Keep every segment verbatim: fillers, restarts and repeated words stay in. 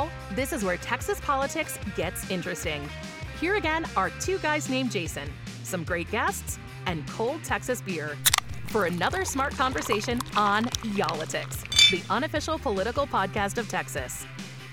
Now, this is where Texas politics gets interesting. Here again are two guys named Jason, some great guests, and cold Texas beer for another smart conversation on Y'all-itics, the unofficial political podcast of Texas.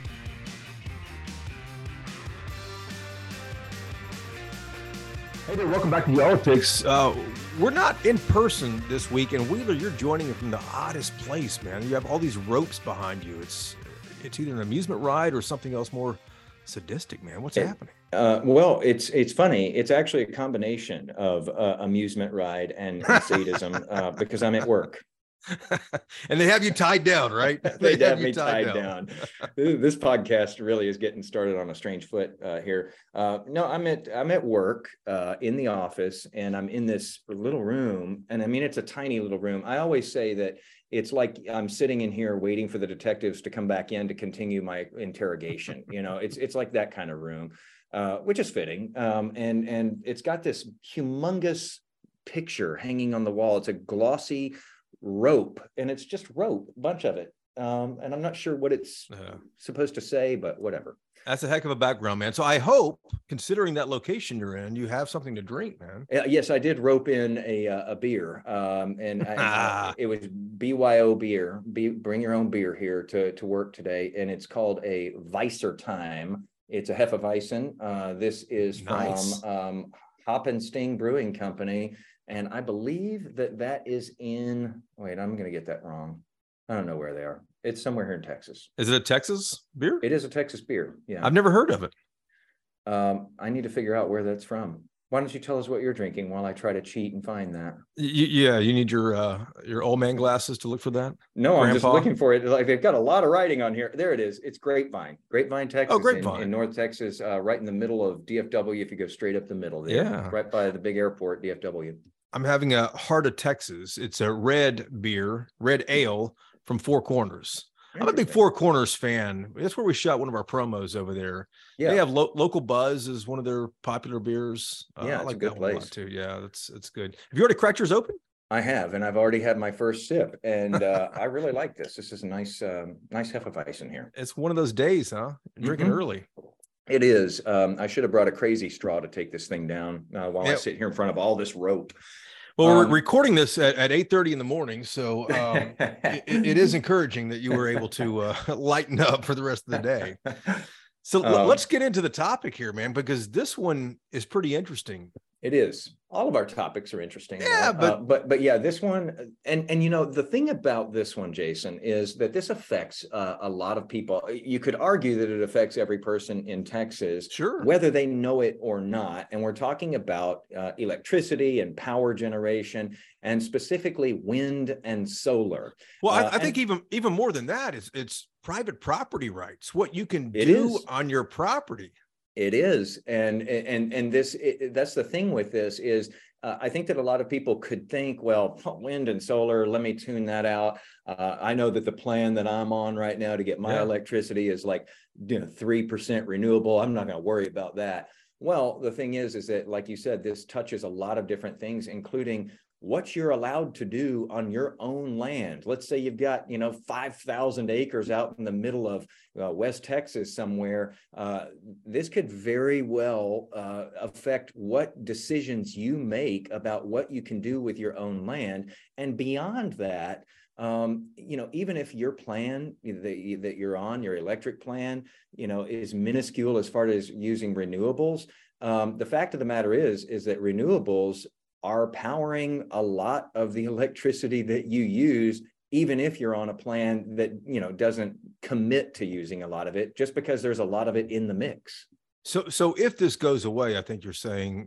Hey there, welcome back to Y'all-itics. Uh, we're not in person this week, and Wheeler, you're joining us from the oddest place, man. You have all these ropes behind you. It's it's either an amusement ride or something else more sadistic, man. What's it, happening? Uh, well, it's it's funny. It's actually a combination of uh, amusement ride and, and sadism uh, because I'm at work. And they have you tied down, right? they, they have, have me tied, tied down. down. This podcast really is getting started on a strange foot uh, here. Uh, no, I'm at I'm at work uh, in the office, and I'm in this little room. And I mean, it's a tiny little room. I always say that it's like I'm sitting in here waiting for the detectives to come back in to continue my interrogation. You know, it's it's like that kind of room, uh, which is fitting. Um, and and it's got this humongous picture hanging on the wall. It's a glossy rope, and it's just rope, a bunch of it. Um, and I'm not sure what it's uh, supposed to say, but whatever. That's a heck of a background, man. So I hope, considering that location you're in, you have something to drink, man. Uh, yes, I did rope in a a beer, um, and I, uh, it was B Y O beer. Be, bring your own beer here to to work today, and it's called a Weißer-Time. It's a Hefeweizen. Uh, this is nice. from um, Hop and Sting Brewing Company, and I believe that that is in. Wait, I'm going to get that wrong. I don't know where they are. It's somewhere here in Texas. Is it a Texas beer? It is a Texas beer. Yeah. I've never heard of it. Um, I need to figure out where that's from. Why don't you tell us what you're drinking while I try to cheat and find that? Y- yeah, you need your uh, your old man glasses to look for that? No, Grandpa? I'm just looking for it. Like, they've got a lot of writing on here. There it is. It's Grapevine. Grapevine, Texas. Oh, Grapevine. In, in North Texas, uh, right in the middle of D F W, if you go straight up the middle there. Yeah. Right by the big airport, D F W. I'm having a Heart of Texas. It's a red beer, red ale from Four Corners. I'm a big Four Corners fan. That's where we shot one of our promos over there. Yeah, they have lo- Local Buzz is one of their popular beers. Uh, yeah, I like a good that place one a lot too. Yeah, that's it's good. Have you already cracked yours open? I have, and I've already had my first sip, and uh, I really like this. This is a nice, um, nice Hefeweizen here. It's one of those days, huh? You're drinking mm-hmm. early. It is. Um, I should have brought a crazy straw to take this thing down uh, while yeah. I sit here in front of all this rope. Well, um, we're recording this at, at eight thirty in the morning, so um, it, it is encouraging that you were able to uh, lighten up for the rest of the day. So um, let's get into the topic here, man, because this one is pretty interesting. It is. All of our topics are interesting. Yeah, but, uh, but but yeah, this one, and and you know, the thing about this one, Jason, is that this affects uh, a lot of people. You could argue that it affects every person in Texas, sure, whether they know it or not. And we're talking about uh, electricity and power generation, and specifically wind and solar. Well, I, uh, I think even even more than that is it's private property rights. What you can it do is. on your property. It is, and and and this it, that's the thing with this is uh, I think that a lot of people could think, well, wind and solar, let me tune that out. Uh, I know that the plan that I'm on right now to get my yeah. electricity is like, you know, three percent renewable. I'm not going to worry about that. Well, the thing is, is that, like you said, this touches a lot of different things, including what you're allowed to do on your own land. Let's say you've got, you know, five thousand acres out in the middle of uh, West Texas somewhere. Uh, this could very well uh, affect what decisions you make about what you can do with your own land. And beyond that, um, you know, even if your plan that, that you're on, your electric plan, you know, is minuscule as far as using renewables, um, the fact of the matter is, is that renewables are powering a lot of the electricity that you use, even if you're on a plan that, you know, doesn't commit to using a lot of it, just because there's a lot of it in the mix. So, so if this goes away, I think you're saying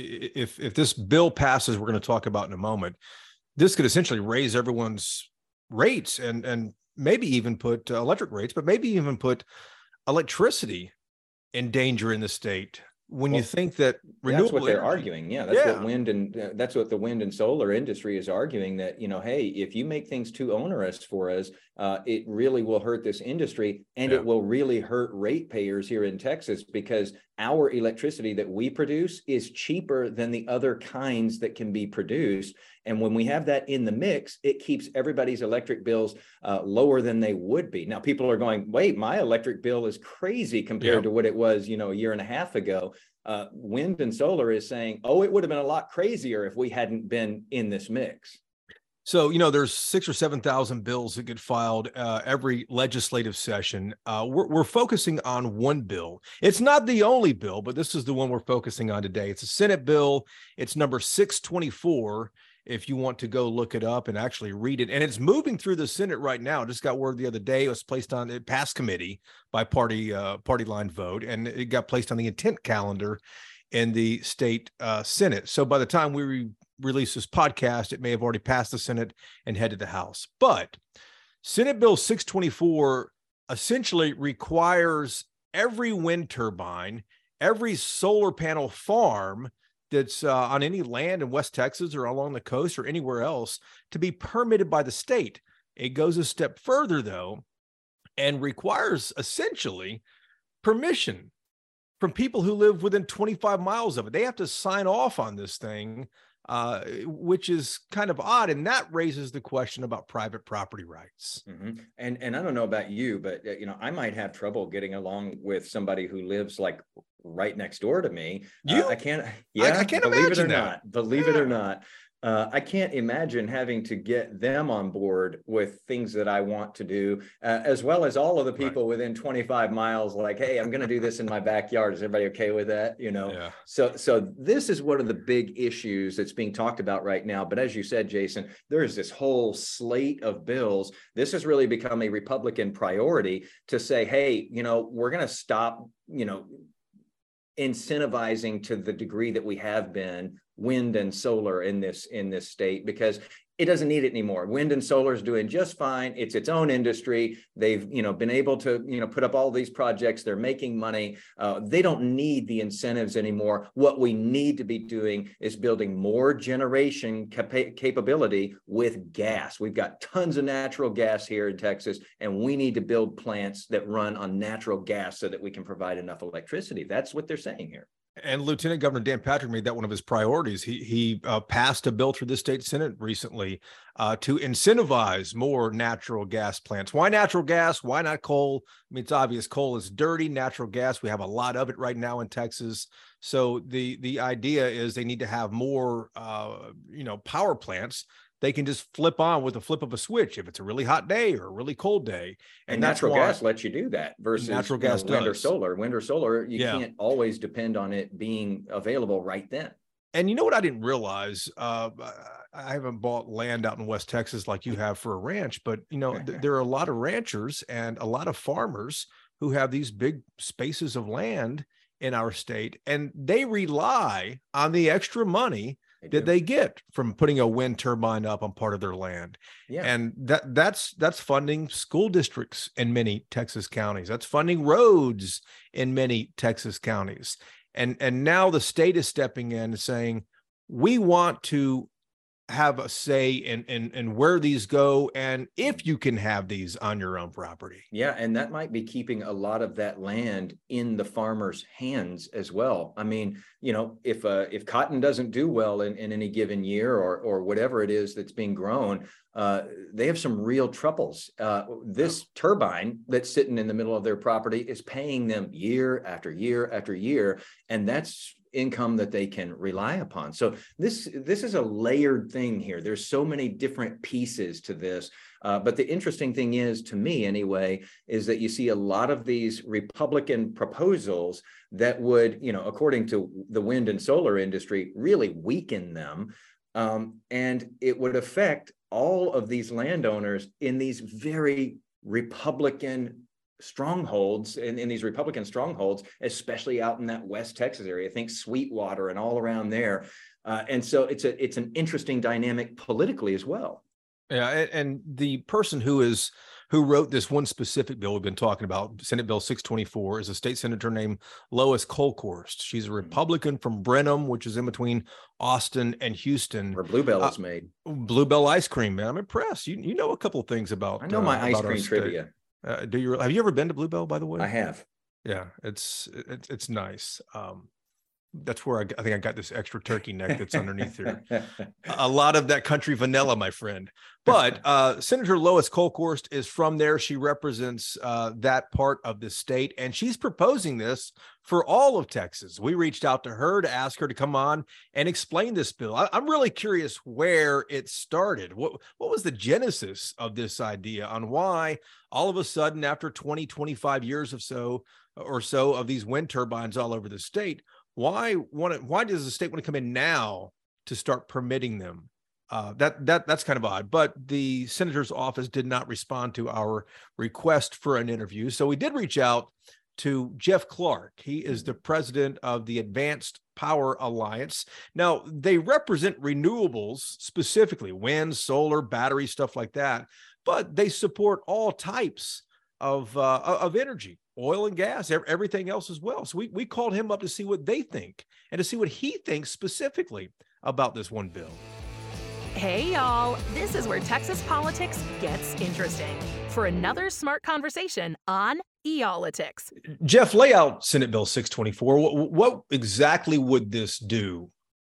if if this bill passes, we're going to talk about in a moment, this could essentially raise everyone's rates and and maybe even put uh, electric rates, but maybe even put electricity in danger in the state. when Well, you think that that's what renewable they're energy, arguing. Yeah, that's yeah, what wind and uh, that's what the wind and solar industry is arguing, that, you know, hey, if you make things too onerous for us, uh, it really will hurt this industry, and yeah. it will really hurt ratepayers here in Texas, because our electricity that we produce is cheaper than the other kinds that can be produced. And when we have that in the mix, it keeps everybody's electric bills uh, lower than they would be. Now, people are going, wait, my electric bill is crazy compared Yep. to what it was, you know, a year and a half ago. Uh, wind and solar is saying, oh, it would have been a lot crazier if we hadn't been in this mix. So, you know, there's six or seven thousand bills that get filed uh, every legislative session. Uh, we're, we're focusing on one bill. It's not the only bill, but this is the one we're focusing on today. It's a Senate bill. It's number six twenty-four. If you want to go look it up and actually read it, and it's moving through the Senate right now. I just got word the other day it was placed on it passed committee by party uh, party line vote, and it got placed on the intent calendar in the state uh, Senate. So by the time we re- release this podcast, it may have already passed the Senate and headed to the House. But Senate Bill six twenty-four essentially requires every wind turbine, every solar panel farm that's uh, on any land in West Texas or along the coast or anywhere else to be permitted by the state. It goes a step further, though, and requires essentially permission from people who live within twenty-five miles of it. They have to sign off on this thing, uh, which is kind of odd. And that raises the question about private property rights. Mm-hmm. And and I don't know about you, but, uh, you know, I might have trouble getting along with somebody who lives like right next door to me. You? Uh, I can't, yeah, I, I can't believe it or imagine that. not, believe Yeah. it or not. Uh, I can't imagine having to get them on board with things that I want to do, uh, as well as all of the people Right. within twenty-five miles, like, hey, I'm going to do this in my backyard. Is everybody okay with that? You know? Yeah. So, so this is one of the big issues that's being talked about right now. But as you said, Jason, there is this whole slate of bills. This has really become a Republican priority to say, hey, you know, we're going to stop, you know, incentivizing to the degree that we have been wind and solar in this in this state, because it doesn't need it anymore. Wind and solar is doing just fine. It's its own industry. They've, you know, been able to, you know, put up all these projects. They're making money. Uh, they don't need the incentives anymore. What we need to be doing is building more generation capa- capability with gas. We've got tons of natural gas here in Texas, and we need to build plants that run on natural gas so that we can provide enough electricity. That's what they're saying here. And Lieutenant Governor Dan Patrick made that one of his priorities. He he uh, passed a bill through the state Senate recently uh, to incentivize more natural gas plants. Why natural gas? Why not coal? I mean, it's obvious coal is dirty. Natural gas, we have a lot of it right now in Texas. So the the idea is they need to have more, uh, you know, power plants. They can just flip on with a flip of a switch if it's a really hot day or a really cold day. And, And, and that's natural why, gas lets you do that versus Natural you know, gas wind or does. solar. Wind or solar, you Yeah. can't always depend on it being available right then. And you know what I didn't realize? Uh, I haven't bought land out in West Texas like you have for a ranch, but you know, th- there are a lot of ranchers and a lot of farmers who have these big spaces of land in our state, and they rely on the extra money They that do. they get from putting a wind turbine up on part of their land. Yeah. And that that's that's funding school districts in many Texas counties. That's funding roads in many Texas counties. And and now the state is stepping in and saying, we want to have a say in, in, in where these go and if you can have these on your own property. Yeah, and that might be keeping a lot of that land in the farmer's hands as well. I mean, you know, if uh, if cotton doesn't do well in, in any given year, or or whatever it is that's being grown, uh, they have some real troubles. Uh, this turbine that's sitting in the middle of their property is paying them year after year after year, and that's income that they can rely upon. So this this is a layered thing here. There's so many different pieces to this. Uh, but the interesting thing is, to me anyway, is that you see a lot of these Republican proposals that would, you know, according to the wind and solar industry, really weaken them. Um, and it would affect all of these landowners in these very Republican strongholds, in, in these Republican strongholds, especially out in that West Texas area. Think Sweetwater and all around there. Uh, and so it's a it's an interesting dynamic politically as well. Yeah, and, and the person who is who wrote this one specific bill we've been talking about, Senate Bill six twenty-four, is a state senator named Lois Kolkhorst. She's a Republican from Brenham, which is in between Austin and Houston. Where Bluebell uh, is made. Bluebell ice cream, man. I'm impressed. You you know a couple of things about. I know my uh, ice about cream trivia. Uh, do you? Have you ever been to Bluebell, by the way? I have. Yeah, it's it's it's nice. Um, that's where I, I think I got this extra turkey neck that's underneath there. A lot of that country vanilla, my friend. But uh, Senator Lois Kolkhorst is from there. She represents uh, that part of the state, and she's proposing this for all of Texas. We reached out to her to ask her to come on and explain this bill. I, I'm really curious where it started. What what was the genesis of this idea on why all of a sudden, after twenty, twenty-five years of so or so of these wind turbines all over the state, Why want to, why does the state want to come in now to start permitting them? Uh, that that that's kind of odd. But the senator's office did not respond to our request for an interview. So we did reach out to Jeff Clark. He is the president of the Advanced Power Alliance. Now, they represent renewables, specifically wind, solar, battery, stuff like that. But they support all types of uh, of energy. Oil and gas, everything else as well. So we, we called him up to see what they think and to see what he thinks specifically about this one bill. Hey, y'all. This is where Texas politics gets interesting. For another smart conversation on Eolitics. Jeff, lay out Senate Bill six twenty-four. What, what exactly would this do?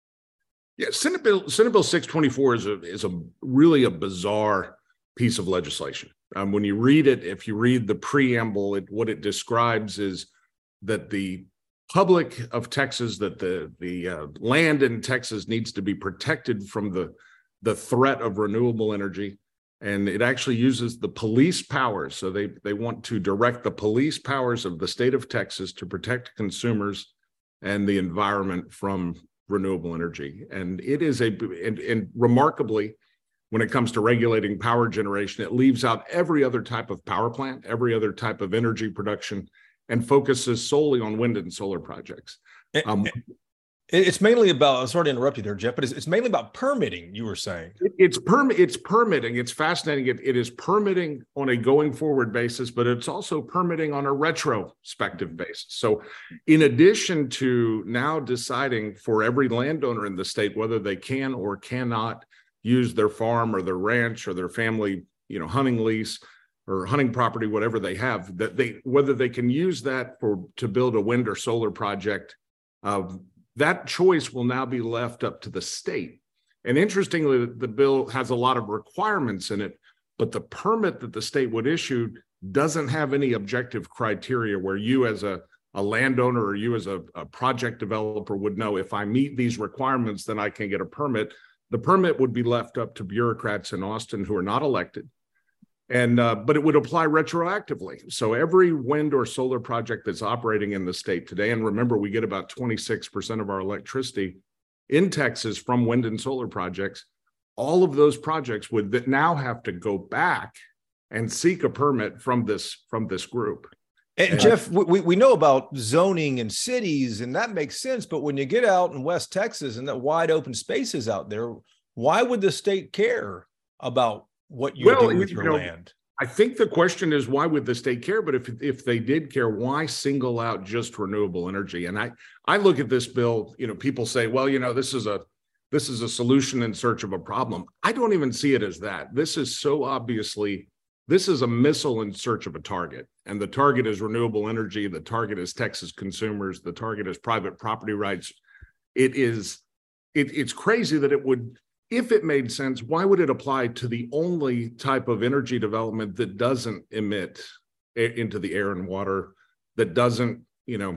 Yeah, Senate Bill Senate Bill six twenty-four is a is a really a bizarre piece of legislation. Um, when you read it, if you read the preamble, it, what it describes is that the public of Texas, that the the uh, land in Texas needs to be protected from the the threat of renewable energy, and it actually uses the police powers. So they they want to direct the police powers of the state of Texas to protect consumers and the environment from renewable energy. And it is a and, and remarkably, when it comes to regulating power generation, it leaves out every other type of power plant, every other type of energy production, and focuses solely on wind and solar projects. Um, it's mainly about, I'm sorry to interrupt you there, Jeff, but it's, it's mainly about permitting, you were saying. It, it's, perm, it's permitting. It's fascinating. It, it is permitting on a going forward basis, but it's also permitting on a retrospective basis. So in addition to now deciding for every landowner in the state whether they can or cannot use their farm or their ranch or their family, you know, hunting lease or hunting property, whatever they have, that they whether they can use that for to build a wind or solar project, uh, that choice will now be left up to the state. And interestingly, the bill has a lot of requirements in it, but the permit that the state would issue doesn't have any objective criteria where you as a, a landowner or you as a, a project developer would know if I meet these requirements, then I can get a permit. The permit would be left up to bureaucrats in Austin who are not elected, and uh, but it would apply retroactively. So every wind or solar project that's operating in the state today, and remember, we get about twenty-six percent of our electricity in Texas from wind and solar projects, all of those projects would now have to go back and seek a permit from this, from this group. And, and Jeff, we, we know about zoning in cities, and that makes sense. But when you get out in West Texas and that wide open spaces out there, why would the state care about what you well, do with you your know, land? I think the question is, why would the state care? But if if they did care, why single out just renewable energy? And I I look at this bill, you know, people say, well, you know, this is a this is a solution in search of a problem. I don't even see it as that. This is so obviously, this is a missile in search of a target. And the target is renewable energy. The target is Texas consumers. The target is private property rights. It is, it, it's crazy that it would, if it made sense, why would it apply to the only type of energy development that doesn't emit into the air and water, that doesn't, you know,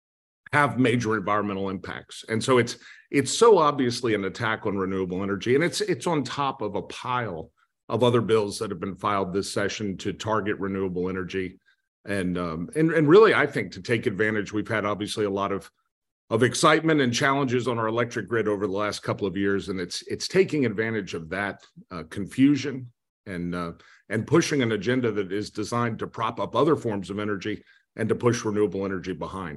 have major environmental impacts? And so it's it's so obviously an attack on renewable energy, and it's it's on top of a pile of other bills that have been filed this session to target renewable energy, and um, and and really, I think, to take advantage. We've had obviously a lot of of excitement and challenges on our electric grid over the last couple of years, and it's it's taking advantage of that uh, confusion and uh, and pushing an agenda that is designed to prop up other forms of energy and to push renewable energy behind.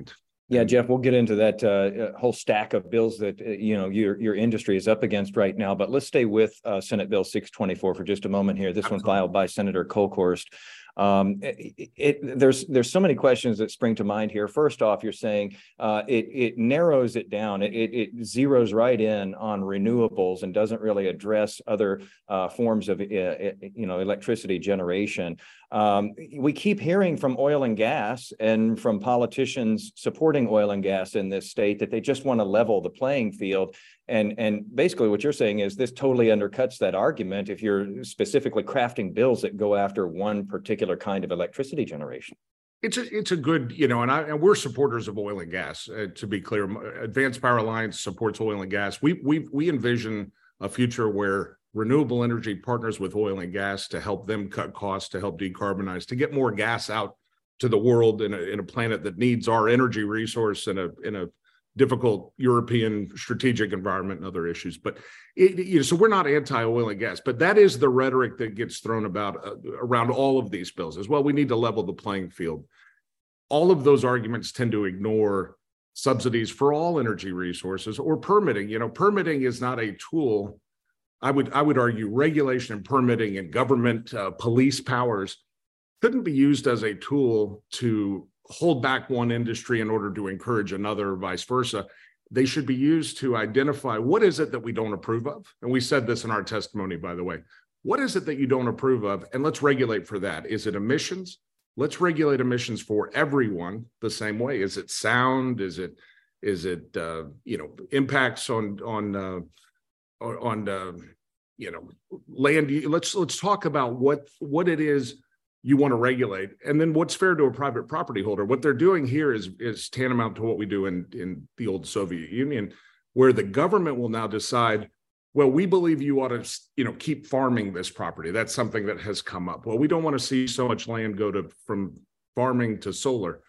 Yeah, Jeff, we'll get into that uh, whole stack of bills that, uh, you know, your your industry is up against right now. But let's stay with uh, Senate Bill six twenty-four for just a moment here. This Absolutely. One filed by Senator Kolkhorst. Um, it, it, there's there's so many questions that spring to mind here. First off, you're saying uh, it it narrows it down. It, it it zeroes right in on renewables and doesn't really address other uh, forms of uh, you know electricity generation. Um, we keep hearing from oil and gas and from politicians supporting oil and gas in this state that they just want to level the playing field. And, and basically what you're saying is this totally undercuts that argument if you're specifically crafting bills that go after one particular kind of electricity generation. It's a, it's a good, you know, and, I, and we're supporters of oil and gas, uh, to be clear. Advanced Power Alliance supports oil and gas. We, we, we envision a future where renewable energy partners with oil and gas to help them cut costs, to help decarbonize, to get more gas out to the world in a, in a planet that needs our energy resource in a, in a difficult European strategic environment and other issues. But it, you know, so we're not anti-oil and gas, but that is the rhetoric that gets thrown about uh, around all of these bills as well. We need to level the playing field. All of those arguments tend to ignore subsidies for all energy resources or permitting. You know, permitting is not a tool. I would I would argue regulation and permitting and government uh, police powers couldn't be used as a tool to hold back one industry in order to encourage another, or vice versa. They should be used to identify what is it that we don't approve of. And we said this in our testimony, by the way. What is it that you don't approve of? And let's regulate for that. Is it emissions? Let's regulate emissions for everyone the same way. Is it sound? Is it is it uh, you know impacts on on uh, on uh, you know land? Let's let's talk about what what it is you want to regulate, and then what's fair to a private property holder. What they're doing here is is tantamount to what we do in in the old Soviet Union, where the government will now decide, well, we believe you ought to, you know, keep farming this property. That's something that has come up. Well, we don't want to see so much land go to from farming to solar.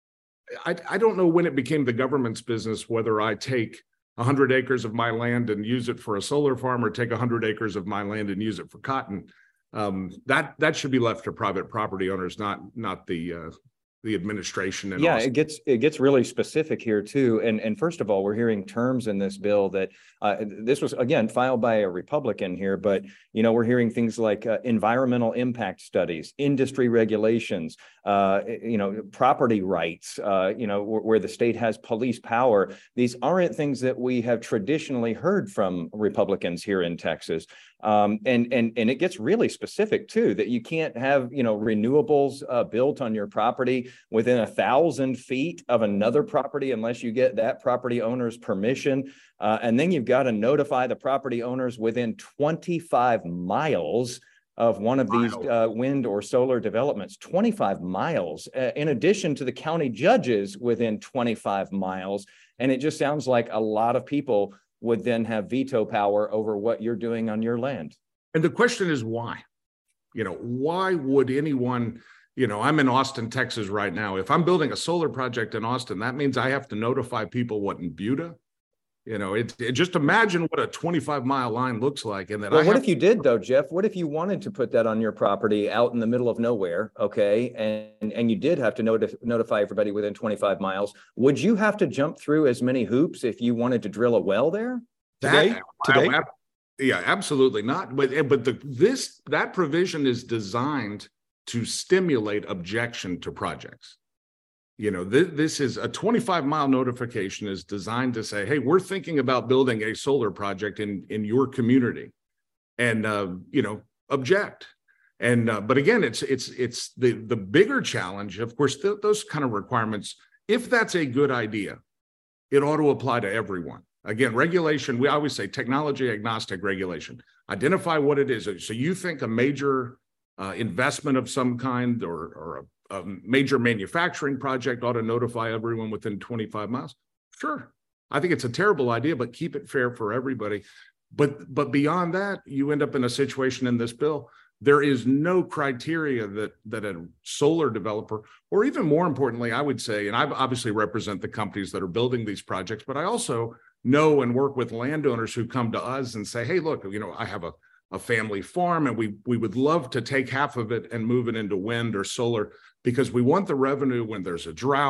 I, I don't know when it became the government's business whether I take one hundred acres of my land and use it for a solar farm or take one hundred acres of my land and use it for cotton. Um, that that should be left to private property owners, not not the uh, the administration. And yeah, Austin. it gets it gets really specific here too. And and first of all, we're hearing terms in this bill that uh, this was again filed by a Republican here, but you know we're hearing things like uh, environmental impact studies, industry regulations, uh, you know property rights, uh, you know where, where the state has police power. These aren't things that we have traditionally heard from Republicans here in Texas. Um, and and and it gets really specific too, that you can't have you know renewables uh, built on your property within a thousand feet of another property unless you get that property owner's permission, uh, and then you've got to notify the property owners within twenty-five miles of one of these uh, wind or solar developments. twenty-five miles, uh, in addition to the county judges within twenty-five miles, and it just sounds like a lot of people would then have veto power over what you're doing on your land. And the question is why? You know, why would anyone, you know, I'm in Austin, Texas right now. If I'm building a solar project in Austin, that means I have to notify people what in Buda. You know, it, it just imagine what a twenty-five mile line looks like. And then well, I what have- if you did though, Jeff? What if you wanted to put that on your property out in the middle of nowhere? Okay. And, and you did have to noti- notify everybody within twenty-five miles. Would you have to jump through as many hoops if you wanted to drill a well there? That, Today? Today? I, I, yeah, absolutely not. But, but the, this, that provision is designed to stimulate objection to projects. You know, th- this is a twenty-five mile notification is designed to say, hey, we're thinking about building a solar project in, in your community and, uh, you know, object. And, uh, but again, it's, it's, it's the, the bigger challenge, of course, th- those kind of requirements, if that's a good idea, it ought to apply to everyone. Again, regulation, we always say technology agnostic regulation. Identify what it is. So you think a major uh, investment of some kind or, or a a major manufacturing project ought to notify everyone within twenty-five miles? Sure. I think it's a terrible idea, but keep it fair for everybody. But, but beyond that, you end up in a situation in this bill. There is no criteria that, that a solar developer, or even more importantly, I would say, and I obviously represent the companies that are building these projects, but I also know and work with landowners who come to us and say, hey, look, you know, I have a, a family farm and we, we would love to take half of it and move it into wind or solar, because we want the revenue when there's a drought,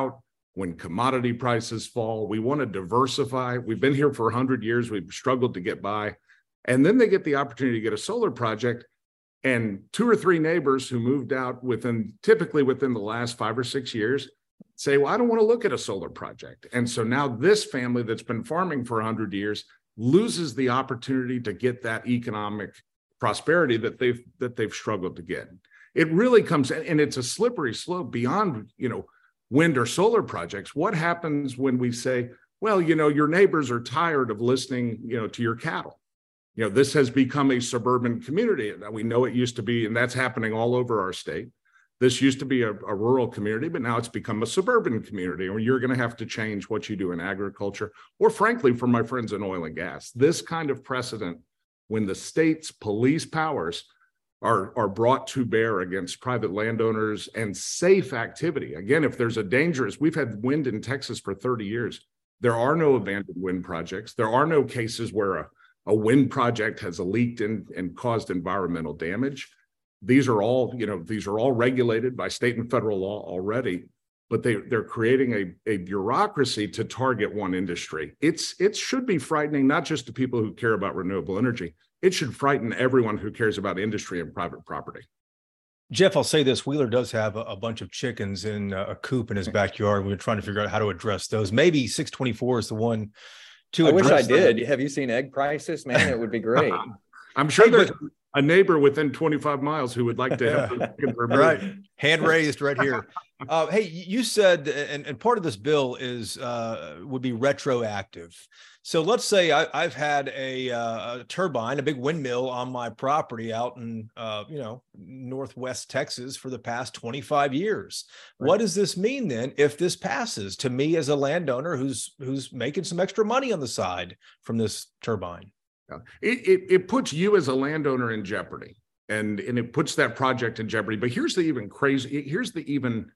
when commodity prices fall. We want to diversify. We've been here for one hundred years. We've struggled to get by. And then they get the opportunity to get a solar project, and two or three neighbors who moved out within, typically within the last five or six years, say, well, I don't want to look at a solar project. And so now this family that's been farming for one hundred years loses the opportunity to get that economic prosperity that they've that they've struggled to get. It really comes, and it's a slippery slope beyond, you know, wind or solar projects. What happens when we say, well, you know, your neighbors are tired of listening, you know, to your cattle? You know, this has become a suburban community. We know it used to be, and that's happening all over our state. This used to be a, a rural community, but now it's become a suburban community, or you're going to have to change what you do in agriculture, or frankly, for my friends in oil and gas. This kind of precedent, when the state's police powers are, are brought to bear against private landowners and safe activity. Again, if there's a dangerous, we've had wind in Texas for thirty years. There are no abandoned wind projects. There are no cases where a, a wind project has leaked in and caused environmental damage. These are all, you know, these are all regulated by state and federal law already, but they, they're creating a, a bureaucracy to target one industry. It's, it should be frightening, not just to people who care about renewable energy. It should frighten everyone who cares about industry and private property. Jeff, I'll say this, Wheeler does have a, a bunch of chickens in a coop in his backyard. We're trying to figure out how to address those. Maybe six twenty-four is the one to I wish I that. did. Have you seen egg prices, man? It would be great. I'm sure Hey, there's but- a neighbor within twenty-five miles who would like to have the chickens removed. Right. Hand raised right here. Uh, hey, you said, and, and part of this bill is uh, would be retroactive. So let's say I, I've had a, uh, a turbine, a big windmill on my property out in, uh, you know, Northwest Texas for the past twenty-five years. Right. What does this mean then if this passes to me as a landowner who's who's making some extra money on the side from this turbine? It, it, it puts you as a landowner in jeopardy, and, and it puts that project in jeopardy. But here's the even crazy, here's the even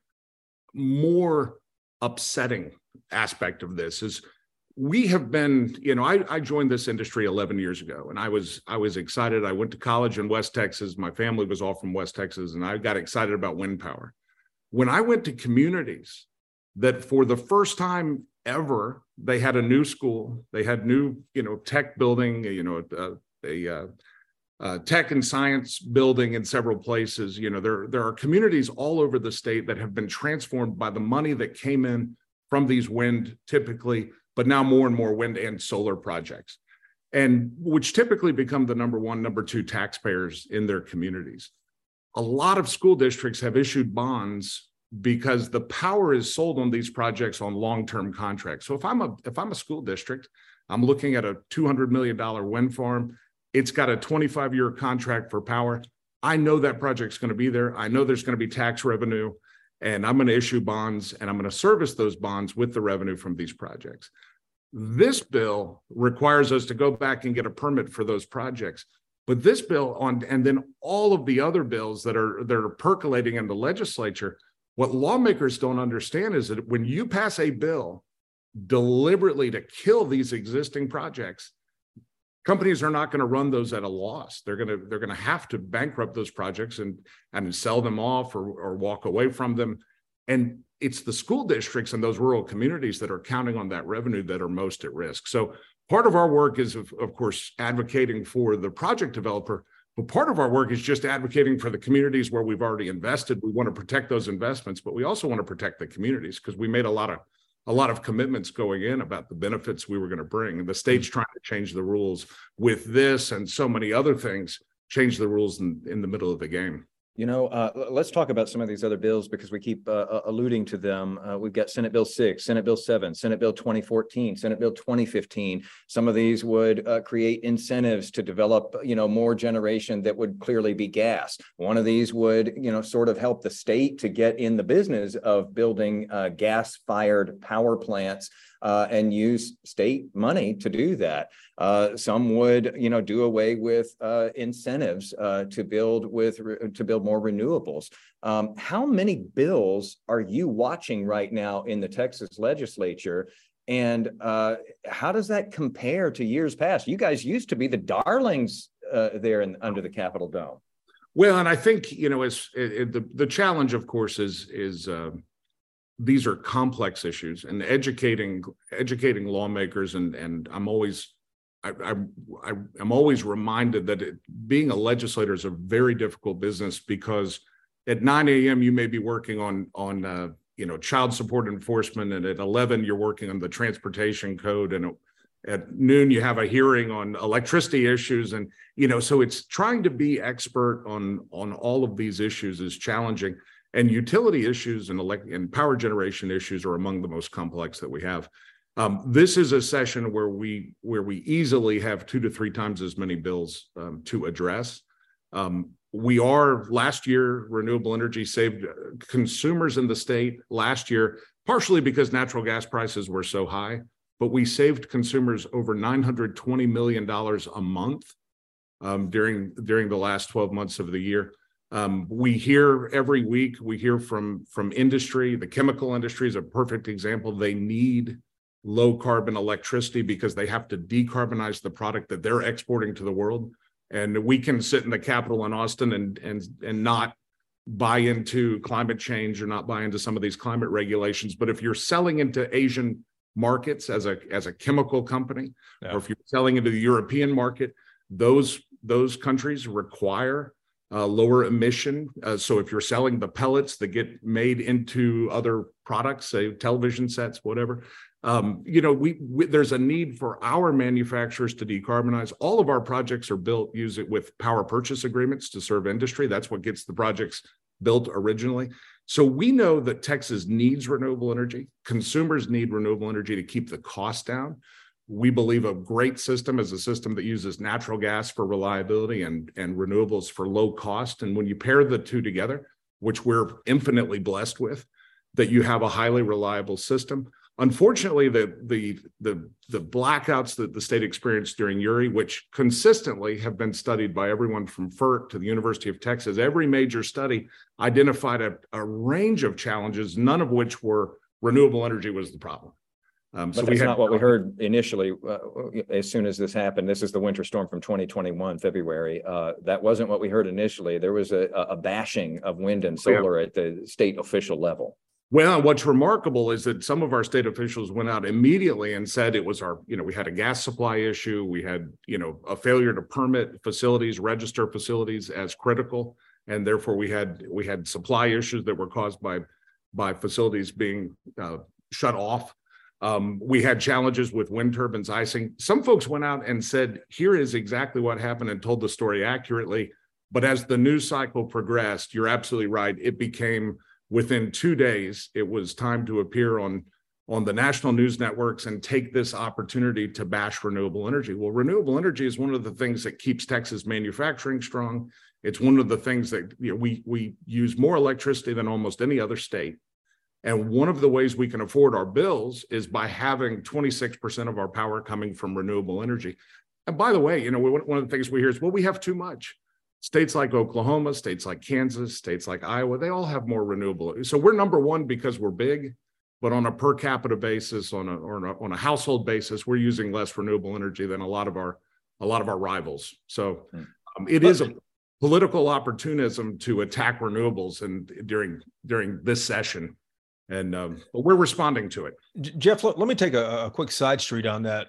more upsetting aspect of this is we have been, you know, I, I joined this industry eleven years ago, and I was, I was excited. I went to college in West Texas. My family was all from West Texas, and I got excited about wind power. When I went to communities that for the first time ever, they had a new school, they had new, you know, tech building, you know, uh, a uh, uh, tech and science building in several places. You know, there, there are communities all over the state that have been transformed by the money that came in from these wind typically, but now more and more wind and solar projects, and which typically become the number one, number two taxpayers in their communities. A lot of school districts have issued bonds because the power is sold on these projects on long-term contracts. So if I'm a if I'm a school district, I'm looking at a two hundred million dollars wind farm. It's got a twenty-five year contract for power. I know that project's going to be there. I know there's going to be tax revenue, and I'm going to issue bonds, and I'm going to service those bonds with the revenue from these projects. This bill requires us to go back and get a permit for those projects. But this bill on, and then all of the other bills that are that are percolating in the legislature, what lawmakers don't understand is that when you pass a bill deliberately to kill these existing projects, companies are not going to run those at a loss. They're going to they're going to have to bankrupt those projects and and sell them off or or walk away from them. And it's the school districts and those rural communities that are counting on that revenue that are most at risk. So part of our work is, of, of course, advocating for the project developer. But part of our work is just advocating for the communities where we've already invested. We want to protect those investments, but we also want to protect the communities because we made a lot of a lot of commitments going in about the benefits we were going to bring. And the state's trying to change the rules with this and so many other things, change the rules in, in the middle of the game. You know, uh, let's talk about some of these other bills because we keep uh, alluding to them. Uh, we've got Senate Bill six, Senate Bill seven, Senate Bill twenty fourteen, Senate Bill twenty fifteen. Some of these would uh, create incentives to develop, you know, more generation that would clearly be gas. One of these would, you know, sort of help the state to get in the business of building uh, gas-fired power plants uh, and use state money to do that. Uh, some would, you know, do away with uh, incentives uh, to build with to build more renewables. Um, how many bills are you watching right now in the Texas legislature? And uh, how does that compare to years past? You guys used to be the darlings uh, there in, under the Capitol Dome. Well, and I think, you know, as it, it, the, the challenge, of course, is, is uh, these are complex issues, and educating educating lawmakers, and and I'm always I, I, I I'm always reminded that it, being a legislator is a very difficult business, because at nine a.m. you may be working on on uh, you know child support enforcement, and at eleven you're working on the transportation code, and at noon you have a hearing on electricity issues, and you know so it's trying to be expert on on all of these issues is challenging. And utility issues and elect and power generation issues are among the most complex that we have. Um, this is a session where we where we easily have two to three times as many bills um, to address. Um, we are last year, renewable energy saved consumers in the state last year, partially because natural gas prices were so high, but we saved consumers over nine hundred twenty million dollars a month um, during during the last twelve months of the year. Um, we hear every week, we hear from, from industry. The chemical industry is a perfect example. They need low carbon electricity because they have to decarbonize the product that they're exporting to the world. And we can sit in the Capitol in Austin and, and, and not buy into climate change or not buy into some of these climate regulations. But if you're selling into Asian markets as a, as a chemical company, yeah. or if you're selling into the European market, those, those countries require Uh, lower emission. Uh, so if you're selling the pellets that get made into other products, say television sets, whatever, um, you know, we, we there's a need for our manufacturers to decarbonize. All of our projects are built use it with power purchase agreements to serve industry. That's what gets the projects built originally. So we know that Texas needs renewable energy. Consumers need renewable energy to keep the cost down. We believe a great system is a system that uses natural gas for reliability and, and renewables for low cost. And when you pair the two together, which we're infinitely blessed with, that you have a highly reliable system. Unfortunately, the, the, the, the blackouts that the state experienced during Uri, which consistently have been studied by everyone from FERC to the University of Texas, every major study identified a, a range of challenges, none of which were renewable energy was the problem. Um, but so that's we had, not what we heard initially. Uh, as soon as this happened, this is the winter storm from twenty twenty-one, February. Uh, that wasn't what we heard initially. There was a, a bashing of wind and solar yeah. at the state official level. Well, what's remarkable is that some of our state officials went out immediately and said it was our, you know, we had a gas supply issue. We had, you know, a failure to permit facilities, register facilities as critical. And therefore we had, we had supply issues that were caused by, by facilities being uh, shut off. Um, we had challenges with wind turbines icing. Some folks went out and said, here is exactly what happened and told the story accurately. But as the news cycle progressed, you're absolutely right. It became within two days, it was time to appear on, on the national news networks and take this opportunity to bash renewable energy. Well, renewable energy is one of the things that keeps Texas manufacturing strong. It's one of the things that, you know, we, we use more electricity than almost any other state. And one of the ways we can afford our bills is by having twenty-six percent of our power coming from renewable energy. And by the way, you know, one of the things we hear is, well, we have too much. States like Oklahoma, states like Kansas, states like Iowa, they all have more renewable. So we're number one because we're big, but on a per capita basis, on a, or on a, on a household basis, we're using less renewable energy than a lot of our, a lot of our rivals. So um, it is a political opportunism to attack renewables and during, during this session. And um, but we're responding to it. Jeff, let, let me take a, a quick side street on that.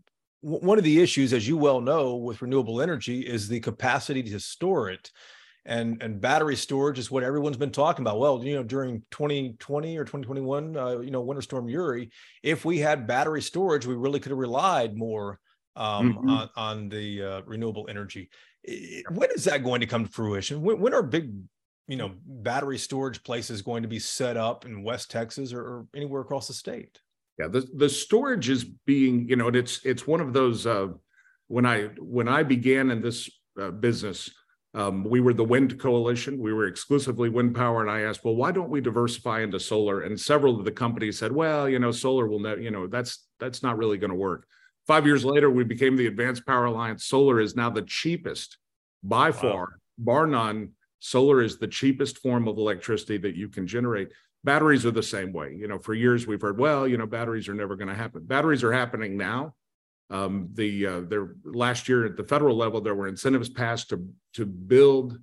W- one of the issues, as you well know, with renewable energy is the capacity to store it. And, and battery storage is what everyone's been talking about. Well, you know, during twenty twenty or twenty twenty-one, uh, you know, Winter Storm Uri, if we had battery storage, we really could have relied more um, mm-hmm. on, on the uh, renewable energy. When is that going to come to fruition? When, when are big you know, battery storage places going to be set up in West Texas or, or anywhere across the state? Yeah, the, the storage is being, you know, it's it's one of those, uh, when I when I began in this uh, business, um, we were the wind coalition. We were exclusively wind power. And I asked, well, why don't we diversify into solar? And several of the companies said, well, you know, solar will never, you know, that's that's not really going to work. Five years later, we became the Advanced Power Alliance. Solar is now the cheapest by far, wow. bar none. Solar is the cheapest form of electricity that you can generate. Batteries are the same way. You know, for years we've heard, well, you know, batteries are never going to happen. Batteries are happening now. Um, the uh, there last year at the federal level, there were incentives passed to to build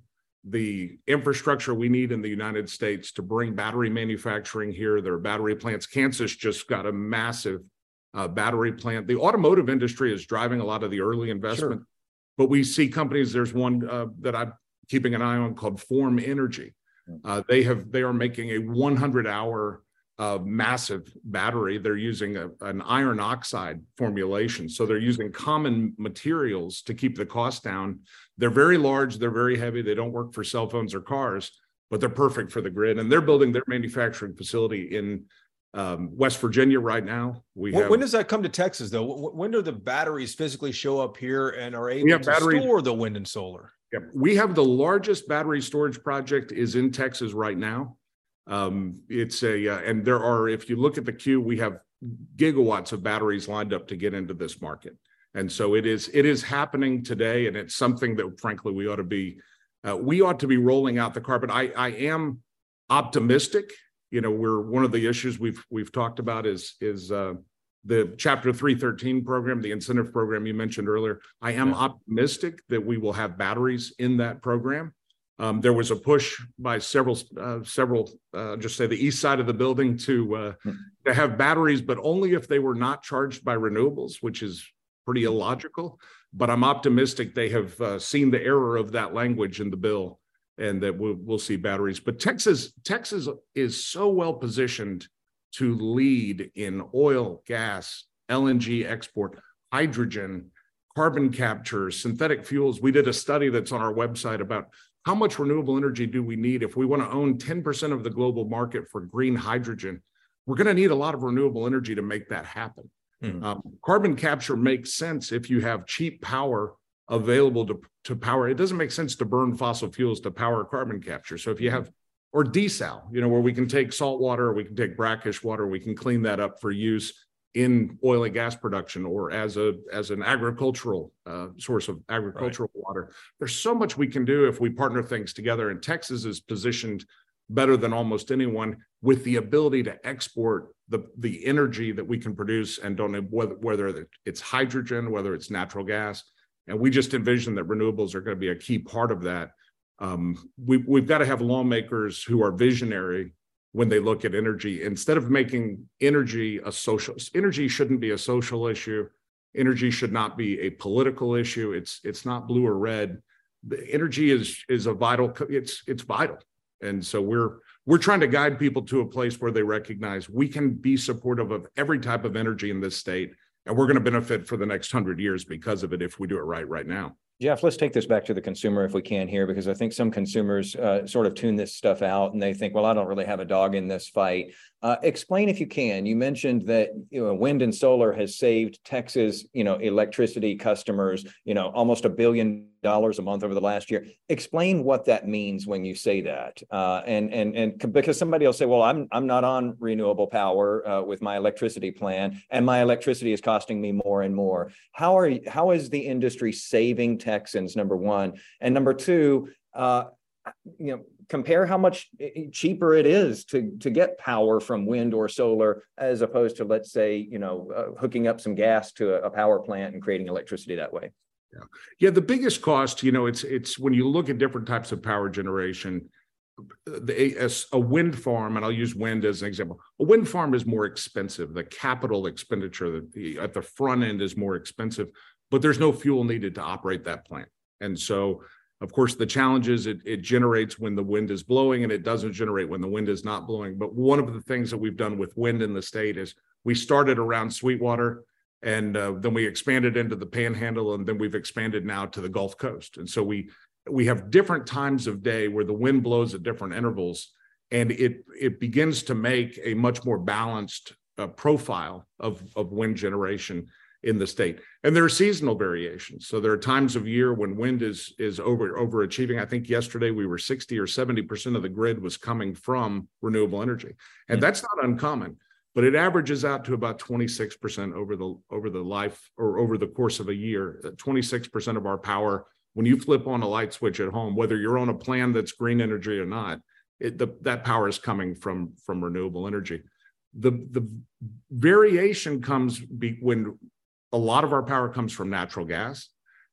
the infrastructure we need in the United States to bring battery manufacturing here. There are battery plants. Kansas just got a massive uh, battery plant. The automotive industry is driving a lot of the early investment, sure. But we see companies, there's one uh, that I'm keeping an eye on called Form Energy. Uh, they have, they are making a one hundred hour uh, massive battery. They're using a, an iron oxide formulation. So they're using common materials to keep the cost down. They're very large, they're very heavy. They don't work for cell phones or cars, but they're perfect for the grid. And they're building their manufacturing facility in um, West Virginia right now. We when, have, when does that come to Texas though? When do the batteries physically show up here and are able to batteries, store the wind and solar? Yeah, we have the largest battery storage project is in Texas right now. Um, it's a, uh, and there are, if you look at the queue, we have gigawatts of batteries lined up to get into this market. And so it is, it is happening today. And it's something that frankly, we ought to be, uh, we ought to be rolling out the car. But I, I am optimistic. You know, we're, one of the issues we've, we've talked about is, is, uh, the Chapter three thirteen program, the incentive program you mentioned earlier. I am yeah. optimistic that we will have batteries in that program. Um, there was a push by several, uh, several, uh, just say the east side of the building to uh, mm-hmm. to have batteries, but only if they were not charged by renewables, which is pretty illogical. But I'm optimistic they have uh, seen the error of that language in the bill, and that we'll, we'll see batteries. But Texas, Texas is so well positioned to lead in oil, gas, L N G export, hydrogen, carbon capture, synthetic fuels. We did a study that's on our website about how much renewable energy do we need if we want to own ten percent of the global market for green hydrogen. We're going to need a lot of renewable energy to make that happen. Mm-hmm. Um, carbon capture makes sense if you have cheap power available to, to power. It doesn't make sense to burn fossil fuels to power carbon capture. So if you have or desal, you know, where we can take salt water, or we can take brackish water, we can clean that up for use in oil and gas production or as a as an agricultural uh, source of agricultural right. water. There's so much we can do if we partner things together. And Texas is positioned better than almost anyone with the ability to export the, the energy that we can produce and don't know whether, whether it's hydrogen, whether it's natural gas. And we just envision that renewables are going to be a key part of that. Um, we, we've got to have lawmakers who are visionary when they look at energy. Instead of making energy a social, energy shouldn't be a social issue. Energy should not be a political issue. It's it's not blue or red. The energy is is a vital. It's it's vital, and so we're we're trying to guide people to a place where they recognize we can be supportive of every type of energy in this state, and we're going to benefit for the next hundred years because of it if we do it right right now. Jeff, let's take this back to the consumer if we can here, because I think some consumers uh, sort of tune this stuff out and they think, well, I don't really have a dog in this fight. Uh, explain if you can. You mentioned that you know, wind and solar has saved Texas, you know, electricity customers, you know, almost a billion dollars a month over the last year. Explain what that means when you say that, uh, and and and because somebody will say, well, I'm I'm not on renewable power uh, with my electricity plan, and my electricity is costing me more and more. How are how is the industry saving Texans? Number one, and number two, uh, you know. Compare how much cheaper it is to, to get power from wind or solar as opposed to, let's say, you know, uh, hooking up some gas to a, a power plant and creating electricity that way. Yeah. yeah, the biggest cost, you know, it's it's when you look at different types of power generation, the, a, a wind farm, and I'll use wind as an example, a wind farm is more expensive. The capital expenditure the, at the front end is more expensive, but there's no fuel needed to operate that plant. And so of course, the challenge is it, it generates when the wind is blowing and it doesn't generate when the wind is not blowing. But one of the things that we've done with wind in the state is we started around Sweetwater and uh, then we expanded into the Panhandle, and then we've expanded now to the Gulf Coast. And so we we have different times of day where the wind blows at different intervals, and it it begins to make a much more balanced uh, profile of, of wind generation in the state. And there are seasonal variations. So there are times of year when wind is is over overachieving. I think yesterday we were sixty or seventy percent of the grid was coming from renewable energy. And that's not uncommon, but it averages out to about twenty-six percent over the over the life or over the course of a year. twenty-six percent of our power, when you flip on a light switch at home, whether you're on a plan that's green energy or not, it, the, that power is coming from, from renewable energy. The, the variation comes be, when a lot of our power comes from natural gas.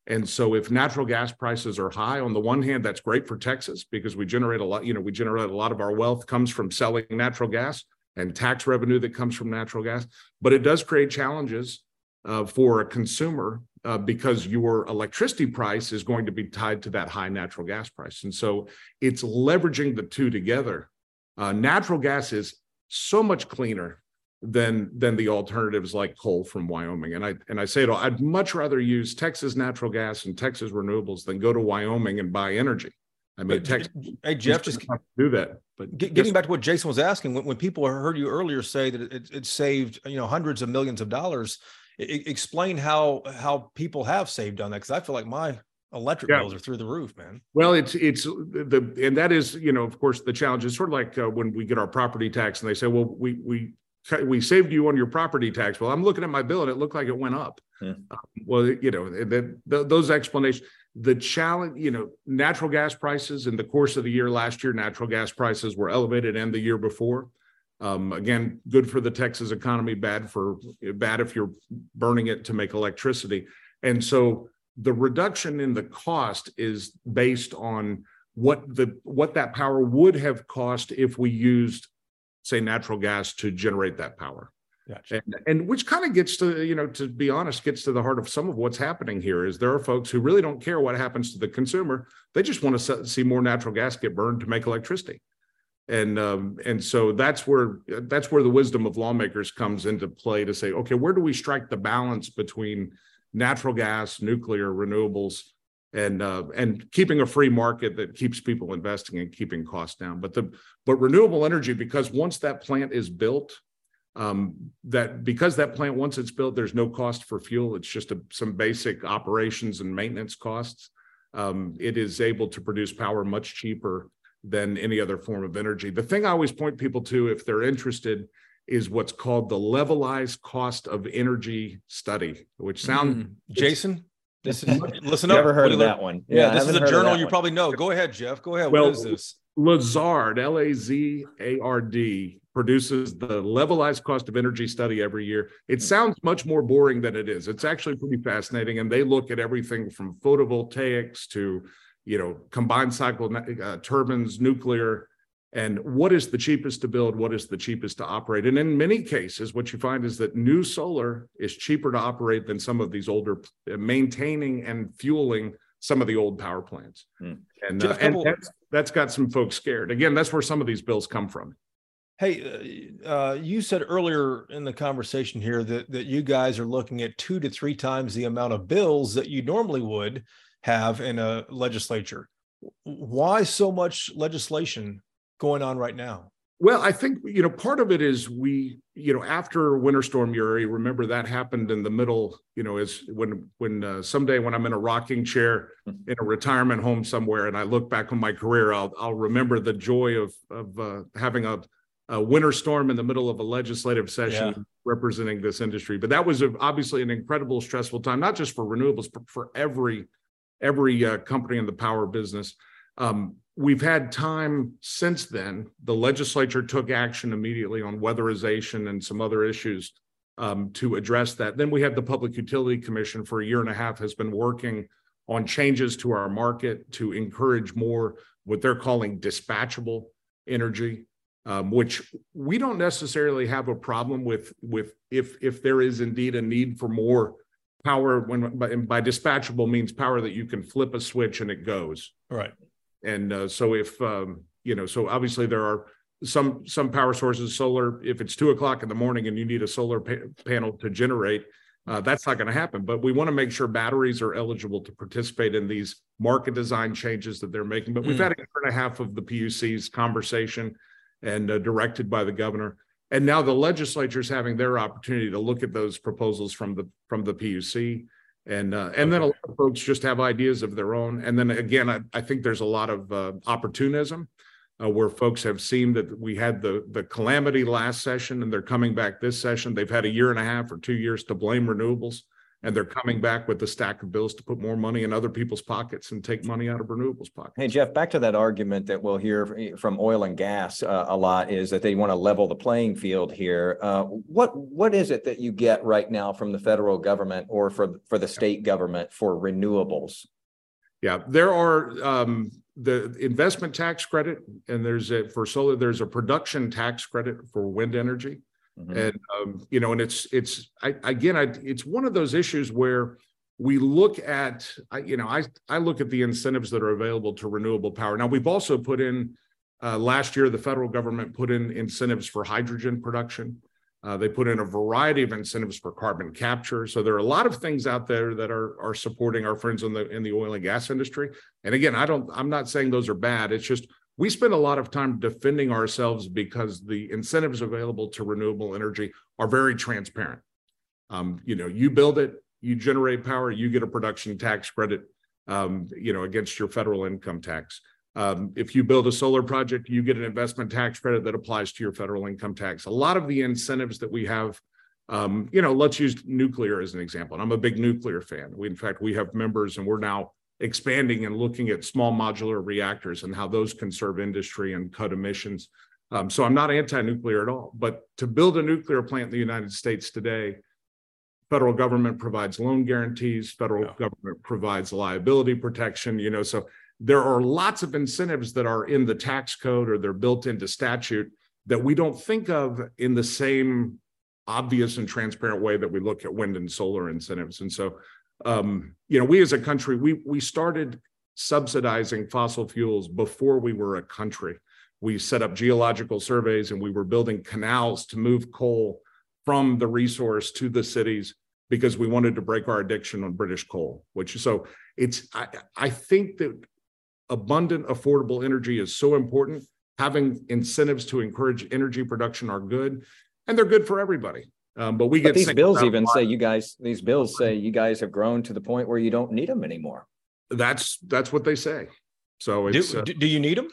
And so if natural gas prices are high, on the one hand, that's great for Texas because we generate a lot, you know, we generate a lot of our wealth comes from selling natural gas and tax revenue that comes from natural gas. But it does create challenges uh, for a consumer uh, because your electricity price is going to be tied to that high natural gas price. And so it's leveraging the two together. Uh, natural gas is so much cleaner than than the alternatives like coal from Wyoming. And I and I say it all, I'd much rather use Texas natural gas and Texas renewables than go to Wyoming and buy energy. I mean, Texas, hey, Jeff, just do that. But get, getting back to what Jason was asking, when, when people heard you earlier say that it, it saved, you know, hundreds of millions of dollars, it, explain how how people have saved on that, because I feel like my electric yeah. bills are through the roof, man. Well, it's it's the and that is, you know, of course, the challenge is sort of like uh, when we get our property tax and they say, well, we we. we saved you on your property tax. Well, I'm looking at my bill and it looked like it went up. Hmm. Um, well, you know, the, the, those explanations, the challenge, you know, natural gas prices in the course of the year, last year, natural gas prices were elevated and the year before. Um, again, good for the Texas economy, bad for bad if you're burning it to make electricity. And so the reduction in the cost is based on what the what that power would have cost if we used, say, natural gas to generate that power. Gotcha. And, and which kind of gets to, you know, to be honest, gets to the heart of some of what's happening here is there are folks who really don't care what happens to the consumer. They just want to see more natural gas get burned to make electricity. And um, and so that's where that's where the wisdom of lawmakers comes into play to say, okay, where do we strike the balance between natural gas, nuclear, renewables, and uh, and keeping a free market that keeps people investing and keeping costs down. But the but renewable energy, because once that plant is built, um, that because that plant, once it's built, there's no cost for fuel. It's just a, some basic operations and maintenance costs. Um, it is able to produce power much cheaper than any other form of energy. The thing I always point people to, if they're interested, is what's called the levelized cost of energy study, which sounds mm. Jason. This is listen up. Never heard of that one. Yeah, yeah this is a journal you one. probably know. Go ahead, Jeff. Go ahead. Well, what is this? Lazard, L A Z A R D, produces the levelized cost of energy study every year. It sounds much more boring than it is. It's actually pretty fascinating, and they look at everything from photovoltaics to, you know, combined cycle uh, turbines, nuclear, and what is the cheapest to build, what is the cheapest to operate. And in many cases, what you find is that new solar is cheaper to operate than some of these older, uh, maintaining and fueling some of the old power plants. Hmm. And, uh, and that's, that's got some folks scared. Again, that's where some of these bills come from. Hey, uh, you said earlier in the conversation here that, that you guys are looking at two to three times the amount of bills that you normally would have in a legislature. Why so much legislation going on right now? Well, I think, you know, part of it is we, you know, after Winter Storm Uri, remember that happened in the middle, you know, is when, when uh, someday when I'm in a rocking chair in a retirement home somewhere and I look back on my career, I'll, I'll remember the joy of, of uh, having a, a winter storm in the middle of a legislative session yeah. representing this industry. But that was a, obviously an incredible stressful time, not just for renewables, but for every, every uh, company in the power business. Um, We've had time since then. The legislature took action immediately on weatherization and some other issues um, to address that. Then we had the Public Utility Commission for a year and a half has been working on changes to our market to encourage more what they're calling dispatchable energy, um, which we don't necessarily have a problem with, with if, if there is indeed a need for more power. When by, by dispatchable means power that you can flip a switch and it goes. Right. And uh, so if, um, you know, so obviously there are some some power sources, solar, if it's two o'clock in the morning and you need a solar pa- panel to generate, uh, that's not going to happen. But we want to make sure batteries are eligible to participate in these market design changes that they're making. But we've mm. had a year and a half of the P U C's conversation and uh, directed by the governor. And now the legislature is having their opportunity to look at those proposals from the from the P U C. And uh, and okay. then a lot of folks just have ideas of their own. And then again, I, I think there's a lot of uh, opportunism uh, where folks have seen that we had the, the calamity last session and they're coming back this session. They've had a year and a half or two years to blame renewables. and they're coming back with a stack of bills to put more money in other people's pockets and take money out of renewables pockets. Hey, Jeff, back to that argument that we'll hear from oil and gas uh, a lot is that they want to level the playing field here. Uh, what what is it that you get right now from the federal government or for, for the state government for renewables? Yeah, there are um, the investment tax credit, and there's a for solar, there's a production tax credit for wind energy. Mm-hmm. And, um, you know, and it's, it's, I, again, I, it's one of those issues where we look at, I, you know, I, I look at the incentives that are available to renewable power. Now, we've also put in, uh, last year, the federal government put in incentives for hydrogen production. Uh, they put in a variety of incentives for carbon capture. So there are a lot of things out there that are, are supporting our friends in the, in the oil and gas industry. And again, I don't, I'm not saying those are bad. It's just, we spend a lot of time defending ourselves because the incentives available to renewable energy are very transparent. Um, you know, you build it, you generate power, you get a production tax credit, um, you know, against your federal income tax. Um, if you build a solar project, you get an investment tax credit that applies to your federal income tax. A lot of the incentives that we have, um, you know, let's use nuclear as an example. And I'm a big nuclear fan. We, in fact, we have members, and we're now expanding and looking at small modular reactors and how those can serve industry and cut emissions. Um, so I'm not anti-nuclear at all, but to build a nuclear plant in the United States today, federal government provides loan guarantees, federal yeah. government provides liability protection, you know, so there are lots of incentives that are in the tax code or they're built into statute that we don't think of in the same obvious and transparent way that we look at wind and solar incentives. And so Um, you know, we as a country, we we started subsidizing fossil fuels before we were a country. We set up geological surveys and we were building canals to move coal from the resource to the cities because we wanted to break our addiction on British coal, which so it's, I, I think that abundant, affordable energy is so important. Having incentives to encourage energy production are good, and they're good for everybody. Um, but we but get these bills even say you guys, these bills say you guys have grown to the point where you don't need them anymore. That's, that's what they say. So it's, do, uh, do you need them?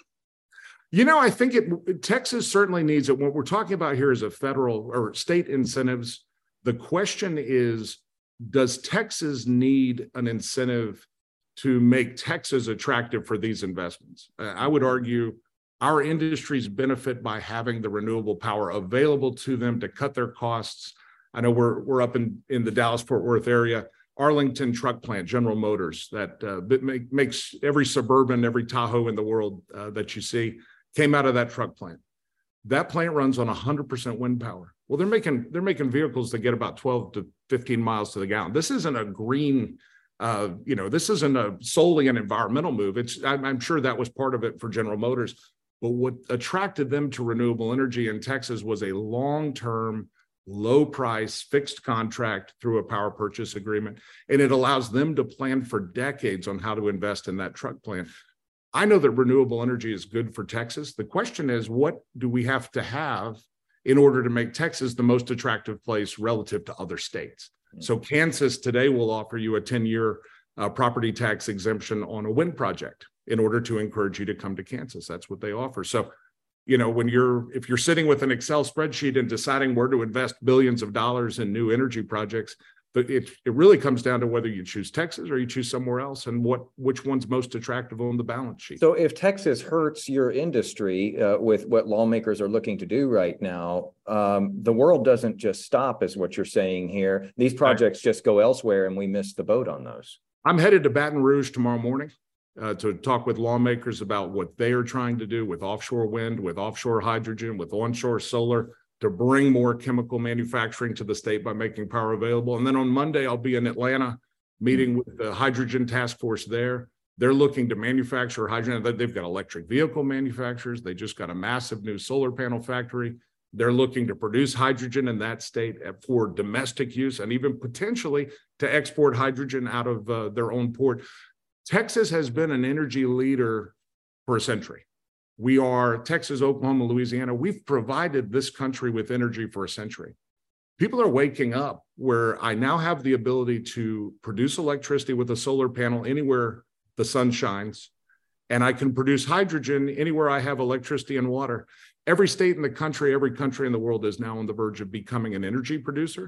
You know, I think it, Texas certainly needs it. What we're talking about here is a federal or state incentives. The question is, does Texas need an incentive to make Texas attractive for these investments? Uh, I would argue our industries benefit by having the renewable power available to them to cut their costs. I know we're we're up in, in the Dallas-Fort Worth area. Arlington Truck Plant, General Motors, that uh, make, makes every Suburban, every Tahoe in the world uh, that you see, came out of that truck plant. That plant runs on one hundred percent wind power. Well, they're making they're making vehicles that get about twelve to fifteen miles to the gallon. This isn't a green, uh, you know, this isn't a solely an environmental move. It's I'm, I'm sure that was part of it for General Motors. But what attracted them to renewable energy in Texas was a long-term, low-price, fixed contract through a power purchase agreement. And it allows them to plan for decades on how to invest in that truck plant. I know that renewable energy is good for Texas. The question is, what do we have to have in order to make Texas the most attractive place relative to other states? Mm-hmm. So Kansas today will offer you a ten-year uh, property tax exemption on a wind project in order to encourage you to come to Kansas. That's what they offer. So, you know, when you're, if you're sitting with an Excel spreadsheet and deciding where to invest billions of dollars in new energy projects, but it, it really comes down to whether you choose Texas or you choose somewhere else and what, which one's most attractive on the balance sheet. So if Texas hurts your industry uh, with what lawmakers are looking to do right now, um, the world doesn't just stop, is what you're saying here. These projects just go elsewhere and we miss the boat on those. I'm headed to Baton Rouge tomorrow morning. Uh, to talk with lawmakers about what they are trying to do with offshore wind, with offshore hydrogen, with onshore solar, to bring more chemical manufacturing to the state by making power available. And then on Monday, I'll be in Atlanta meeting with the hydrogen task force there. They're looking to manufacture hydrogen. They've got electric vehicle manufacturers. They just got a massive new solar panel factory. They're looking to produce hydrogen in that state for domestic use and even potentially to export hydrogen out of uh, their own port. Texas has been an energy leader for a century. We are Texas, Oklahoma, Louisiana. We've provided this country with energy for a century. People are waking up where I now have the ability to produce electricity with a solar panel anywhere the sun shines, and I can produce hydrogen anywhere I have electricity and water. Every state in the country, every country in the world is now on the verge of becoming an energy producer.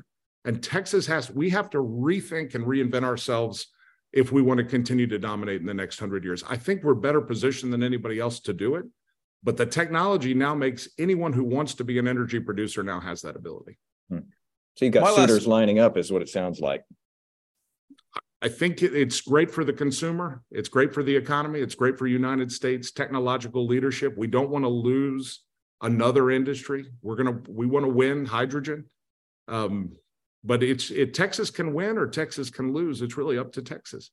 And Texas has, we have to rethink and reinvent ourselves if we want to continue to dominate in the next hundred years. I think we're better positioned than anybody else to do it, but the technology now makes anyone who wants to be an energy producer now has that ability. Hmm. So you've got My suitors last... lining up is what it sounds like. I think it's great for the consumer. It's great for the economy. It's great for United States technological leadership. We don't want to lose another industry. We're going to, we want to win hydrogen. Um, But it's it Texas can win or Texas can lose. It's really up to Texas.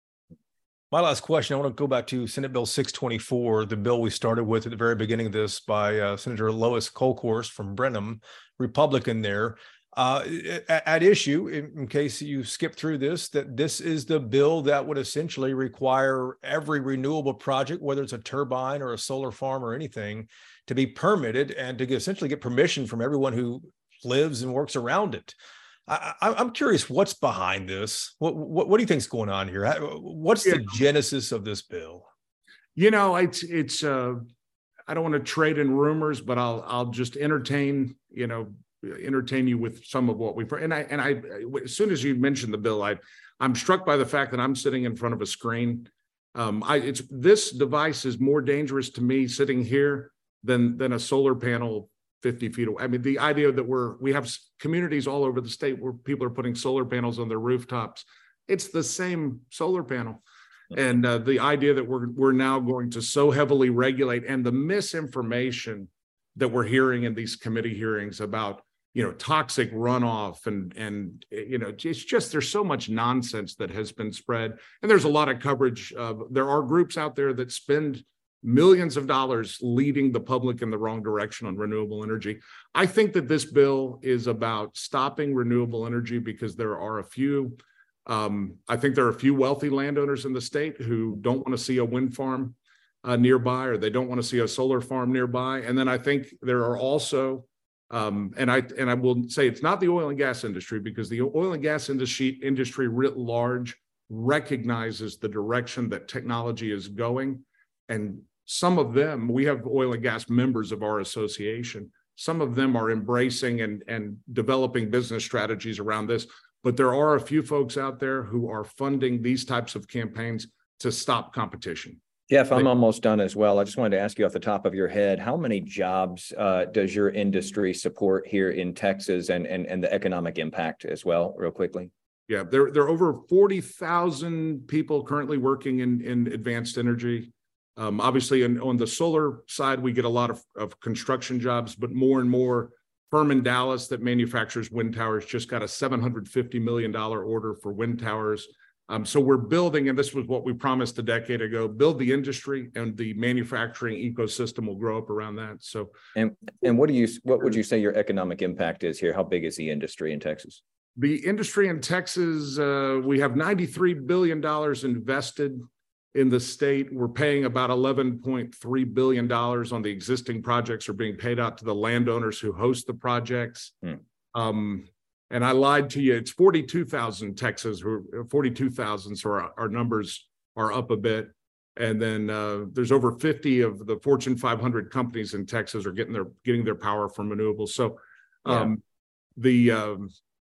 My last question, I want to go back to Senate Bill six twenty-four, the bill we started with at the very beginning of this by uh, Senator Lois Kolkhorst from Brenham, Republican there. Uh, at, at issue, in, in case you skip through this, that this is the bill that would essentially require every renewable project, whether it's a turbine or a solar farm or anything, to be permitted and to get, essentially get permission from everyone who lives and works around it. I, I'm curious what's behind this. What, what, what do you think's going on here? What's yeah. the genesis of this bill? You know, it's it's. Uh, I don't want to trade in rumors, but I'll I'll just entertain you know entertain you with some of what we've and I and I as soon as you mentioned the bill, I I'm struck by the fact that I'm sitting in front of a screen. Um, I it's this device is more dangerous to me sitting here than than a solar panel fifty feet away. I mean, the idea that we're, we have communities all over the state where people are putting solar panels on their rooftops. It's the same solar panel. And uh, the idea that we're, we're now going to so heavily regulate and the misinformation that we're hearing in these committee hearings about, you know, toxic runoff and, and, you know, it's just, there's so much nonsense that has been spread. And there's a lot of coverage. Uh, there are groups out there that spend millions of dollars leading the public in the wrong direction on renewable energy. I think that this bill is about stopping renewable energy because there are a few, um, I think there are a few wealthy landowners in the state who don't want to see a wind farm uh, nearby, or they don't want to see a solar farm nearby. And then I think there are also, um, and I and I will say it's not the oil and gas industry, because the oil and gas industry industry writ large recognizes the direction that technology is going. And some of them, we have oil and gas members of our association. Some of them are embracing and, and developing business strategies around this. But there are a few folks out there who are funding these types of campaigns to stop competition. Jeff, I'm almost done as well. I just wanted to ask you off the top of your head, how many jobs uh, does your industry support here in Texas, and, and, and the economic impact as well, real quickly? Yeah, there, there are over forty thousand people currently working in, in advanced energy. Um, obviously, in, on the solar side, we get a lot of, of construction jobs, but more and more. Firm in Dallas that manufactures wind towers just got a seven hundred fifty million dollars order for wind towers. Um, so we're building, and this was what we promised a decade ago, build the industry, and the manufacturing ecosystem will grow up around that. So, and and what do you what would you say your economic impact is here? How big is the industry in Texas? The industry in Texas, uh, we have ninety-three billion dollars invested in the state. We're paying about eleven point three billion dollars on the existing projects are being paid out to the landowners who host the projects. Hmm. Um, and I lied to you. It's forty-two thousand Texas, forty-two thousand. So our, our numbers are up a bit. And then uh, there's over fifty of the Fortune five hundred companies in Texas are getting their getting their power from renewables. So um, yeah. the, um,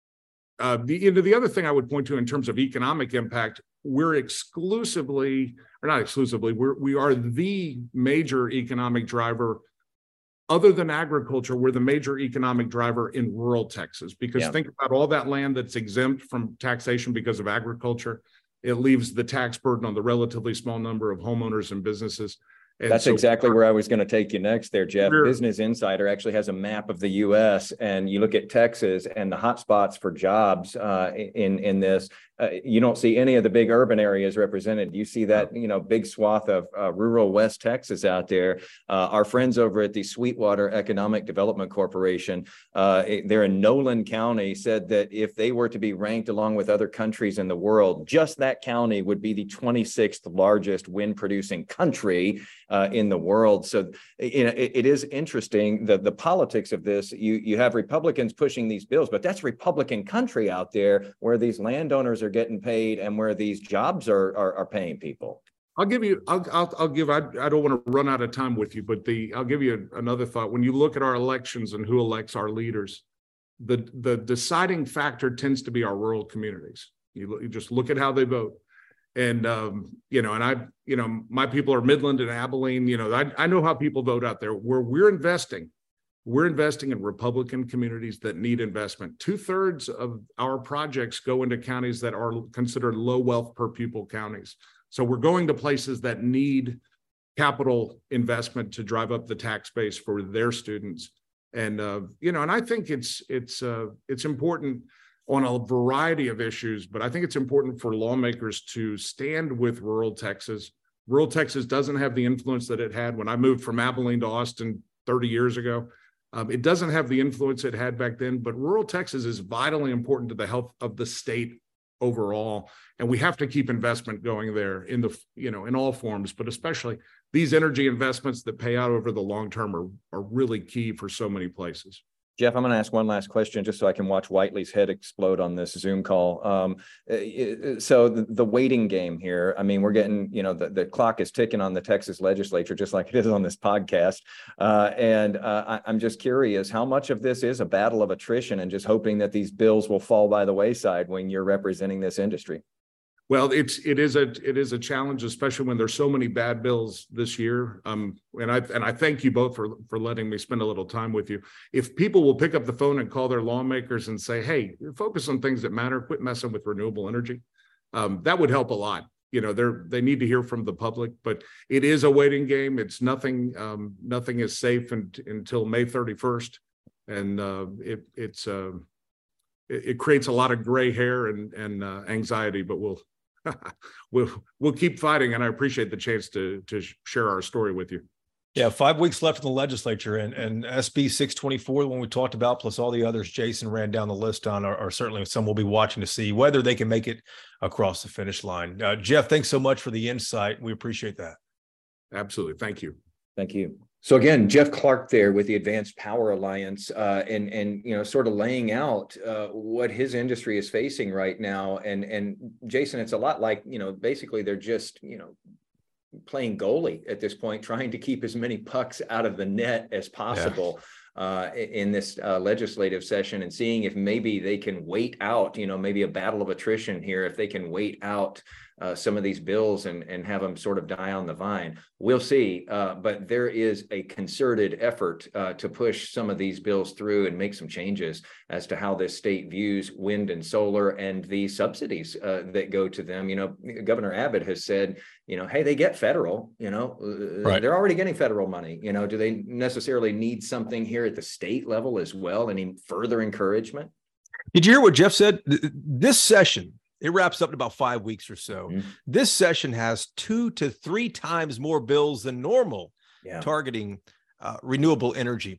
uh, the, you know, the other thing I would point to in terms of economic impact, we're exclusively, or not exclusively, we're, we are the major economic driver, other than agriculture, we're the major economic driver in rural Texas. Because yeah. think about all that land that's exempt from taxation because of agriculture. It leaves the tax burden on the relatively small number of homeowners and businesses. And That's so, exactly where I was going to take you next there, Jeff. Sure. Business Insider actually has a map of the U S, and you look at Texas and the hotspots for jobs uh, in, in this. Uh, you don't see any of the big urban areas represented. You see that, you know, big swath of uh, rural West Texas out there. Uh, our friends over at the Sweetwater Economic Development Corporation, uh, they're in Nolan County, said that if they were to be ranked along with other countries in the world, just that county would be the twenty-sixth largest wind producing country uh, in the world. So, you know, it, it is interesting that the politics of this, you, you have Republicans pushing these bills, but that's Republican country out there where these landowners are getting paid and where these jobs are are, are paying people. I'll give you, I'll, I'll, I'll give, I, I don't want to run out of time with you, but the, I'll give you another thought. When you look at our elections and who elects our leaders, the, the deciding factor tends to be our rural communities. You, you just look at how they vote. And, um, you know, and I, you know, my people are Midland and Abilene, you know, I, I know how people vote out there. Where we're investing, we're investing in Republican communities that need investment. Two thirds of our projects go into counties that are considered low wealth per pupil counties. So we're going to places that need capital investment to drive up the tax base for their students. And, uh, you know, and I think it's, it's, uh, it's important on a variety of issues, but I think it's important for lawmakers to stand with rural Texas. Rural Texas doesn't have the influence that it had when I moved from Abilene to Austin thirty years ago. Um, it doesn't have the influence it had back then, but rural Texas is vitally important to the health of the state overall. And we have to keep investment going there in the, you know, in all forms, but especially these energy investments that pay out over the long term are, are really key for so many places. Jeff, I'm going to ask one last question just so I can watch Whiteley's head explode on this Zoom call. Um, so the, the waiting game here, I mean, we're getting, you know, the, the clock is ticking on the Texas legislature, just like it is on this podcast. Uh, and uh, I, I'm just curious, how much of this is a battle of attrition and just hoping that these bills will fall by the wayside when you're representing this industry? Well, it's it is a it is a challenge, especially when there's so many bad bills this year. Um, and I and I thank you both for for letting me spend a little time with you. If people will pick up the phone and call their lawmakers and say, "Hey, focus on things that matter. Quit messing with renewable energy," um, that would help a lot. You know, they're they need to hear from the public. But it is a waiting game. It's nothing. Um, nothing is safe in, until May thirty-first, and uh, it it's uh, it, it creates a lot of gray hair and and uh, anxiety. But we'll. we'll we'll keep fighting, and I appreciate the chance to to share our story with you. Yeah, five weeks left in the legislature, and and S B six twenty-four, the one we talked about, plus all the others Jason ran down the list on, are, are certainly some we'll be watching to see whether they can make it across the finish line. Uh, Jeff, thanks so much for the insight. We appreciate that. Absolutely, thank you. Thank you. So again, Jeff Clark there with the Advanced Power Alliance, uh, and and you know, sort of laying out uh, what his industry is facing right now. And and Jason, it's a lot like, you know, basically they're just, you know, playing goalie at this point, trying to keep as many pucks out of the net as possible. Yeah. uh, in this uh, legislative session, and seeing if maybe they can wait out, you know, maybe a battle of attrition here, if they can wait out Uh, some of these bills and, and have them sort of die on the vine. We'll see. Uh, but there is a concerted effort uh, to push some of these bills through and make some changes as to how this state views wind and solar and the subsidies uh, that go to them. You know, Governor Abbott has said, you know, hey, they get federal, you know, right. They're already getting federal money. You know, do they necessarily need something here at the state level as well? Any further encouragement? Did you hear what Jeff said? This session, it wraps up in about five weeks or so. Mm-hmm. This session has two to three times more bills than normal yeah. targeting uh, renewable energy.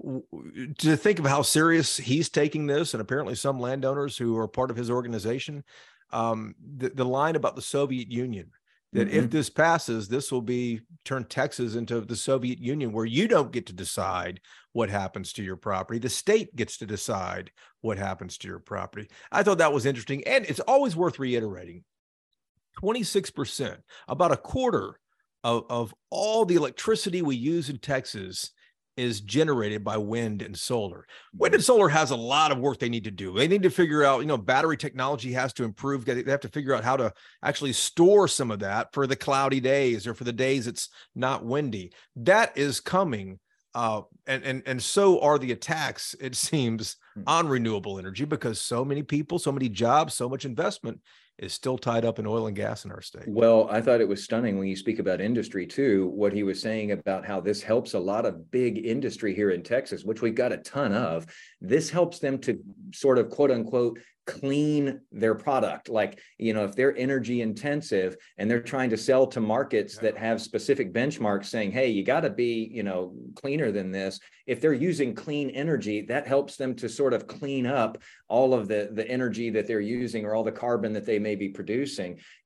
To think of how serious he's taking this, and apparently some landowners who are part of his organization, um, the, the line about the Soviet Union, that mm-hmm. if this passes, this will be turn Texas into the Soviet Union, where you don't get to decide what happens to your property. The state gets to decide what happens to your property. I thought that was interesting. And it's always worth reiterating, twenty-six percent, about a quarter of, of all the electricity we use in Texas is generated by wind and solar. Wind and solar has a lot of work they need to do. They need to figure out, you know, battery technology has to improve. They have to figure out how to actually store some of that for the cloudy days or for the days it's not windy. That is coming. Uh, and, and, and so are the attacks, it seems, on renewable energy, because so many people, so many jobs, so much investment is still tied up in oil and gas in our state. Well, I thought it was stunning when you speak about industry too, what he was saying about how this helps a lot of big industry here in Texas, which we've got a ton of. This helps them to sort of quote unquote clean their product. Like, you know, if they're energy intensive and they're trying to sell to markets that have specific benchmarks saying, hey, you got to be, you know, cleaner than this. If they're using clean energy, that helps them to sort of clean up all of the, the energy that they're using or all the carbon that they may be producing.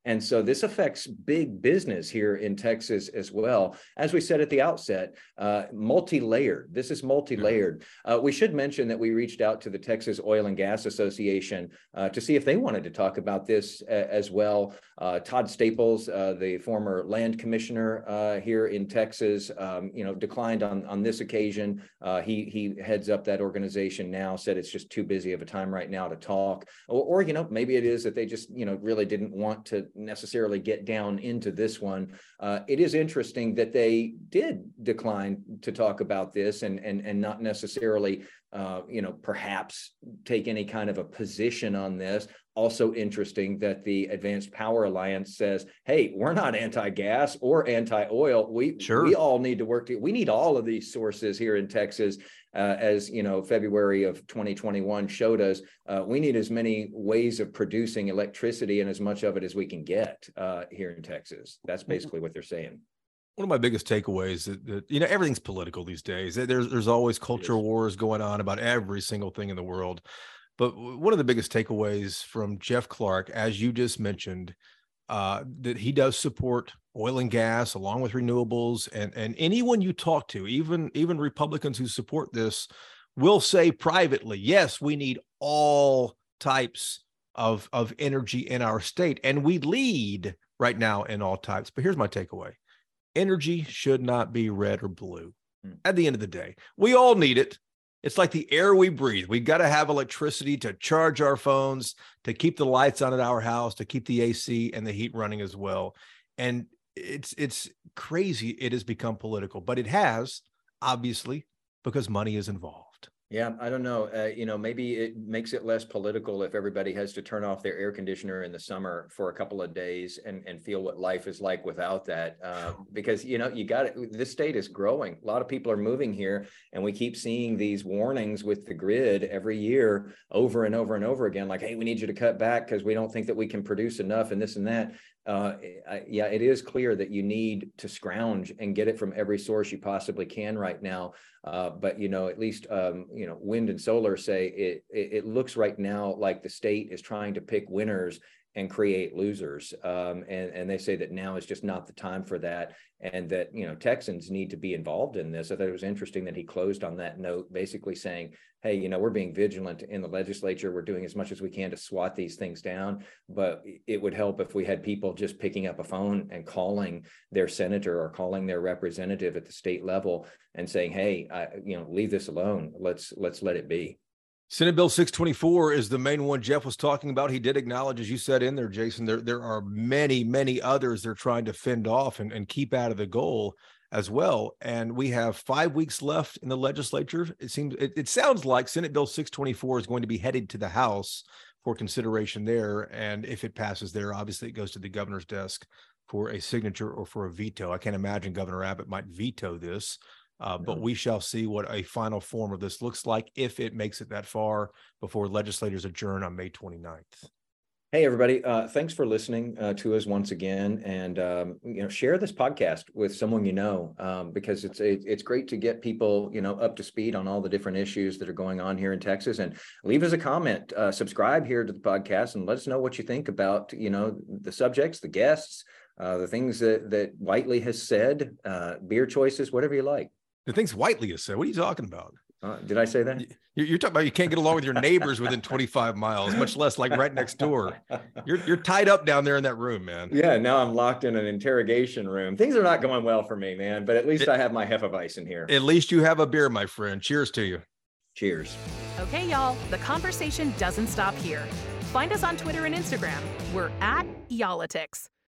And so this affects big business here in Texas as well. As we said at the outset, uh, multi-layered. This is multi-layered. Uh, we should mention that we reached out to the Texas Oil and Gas Association uh, to see if they wanted to talk about this uh, as well. Uh, Todd Staples, uh, the former land commissioner uh, here in Texas, um, you know, declined on, on this occasion. Uh, he, he heads up that organization now, said it's just too busy of a time right now to talk. Or, or, you know, maybe it is that they just, you know, really didn't want to necessarily get down into this one. Uh, it is interesting that they did decline to talk about this and, and, and not necessarily, uh, you know, perhaps take any kind of a position on this. Also interesting that the Advanced Power Alliance says, hey, we're not anti-gas or anti-oil. We, sure. we all need to work. To, we need all of these sources here in Texas. Uh, as you know, February of twenty twenty-one showed us, uh, we need as many ways of producing electricity and as much of it as we can get uh, here in Texas. That's basically what they're saying. One of my biggest takeaways that, that you know, everything's political these days. There's there's always culture wars going on about every single thing in the world. But one of the biggest takeaways from Jeff Clark, as you just mentioned, uh, that he does support oil and gas along with renewables, and, and anyone you talk to, even, even Republicans who support this, will say privately, yes, we need all types of, of energy in our state, and we lead right now in all types. But here's my takeaway. Energy should not be red or blue. At the end of the day, we all need it. It's like the air we breathe. We've got to have electricity to charge our phones, to keep the lights on at our house, to keep the A C and the heat running as well. And it's it's crazy it has become political, but it has, obviously, because money is involved. Yeah, I don't know. Uh, you know, maybe it makes it less political if everybody has to turn off their air conditioner in the summer for a couple of days and, and feel what life is like without that. Uh, because, you know, you got it. This state is growing. A lot of people are moving here, and we keep seeing these warnings with the grid every year over and over and over again, like, hey, we need you to cut back because we don't think that we can produce enough and this and that. Uh, I, yeah, it is clear that you need to scrounge and get it from every source you possibly can right now. Uh, but, you know, at least, um, you know, wind and solar say it, it, it looks right now like the state is trying to pick winners and create losers. Um, and, and they say that now is just not the time for that. And that, you know, Texans need to be involved in this. I thought it was interesting that he closed on that note, basically saying, hey, you know, we're being vigilant in the legislature. We're doing as much as we can to swat these things down. But it would help if we had people just picking up a phone and calling their senator or calling their representative at the state level and saying, hey, I, you know, leave this alone. Let's let's let it be. Senate Bill six twenty-four is the main one Jeff was talking about. He did acknowledge, as you said in there, Jason, there, there are many, many others they're trying to fend off and, and keep out of the goal as well. And we have five weeks left in the legislature. It seems, it, it sounds like Senate Bill six twenty-four is going to be headed to the House for consideration there. And if it passes there, obviously it goes to the governor's desk for a signature or for a veto. I can't imagine Governor Abbott might veto this. Uh, but we shall see what a final form of this looks like if it makes it that far before legislators adjourn on May twenty-ninth. Hey, everybody. Uh, thanks for listening uh, to us once again. And, um, you know, share this podcast with someone you know, um, because it's it, it's great to get people, you know, up to speed on all the different issues that are going on here in Texas. And leave us a comment, uh, subscribe here to the podcast, and let us know what you think about, you know, the subjects, the guests, uh, the things that, that Whiteley has said, uh, beer choices, whatever you like. The things Whiteley has said. What are you talking about? Uh, did I say that? You're talking about you can't get along with your neighbors within twenty-five miles, much less like right next door. You're you're tied up down there in that room, man. Yeah, now I'm locked in an interrogation room. Things are not going well for me, man, but at least it, I have my Hefeweizen here. At least you have a beer, my friend. Cheers to you. Cheers. Okay, y'all, the conversation doesn't stop here. Find us on Twitter and Instagram. We're at Y'all-itics.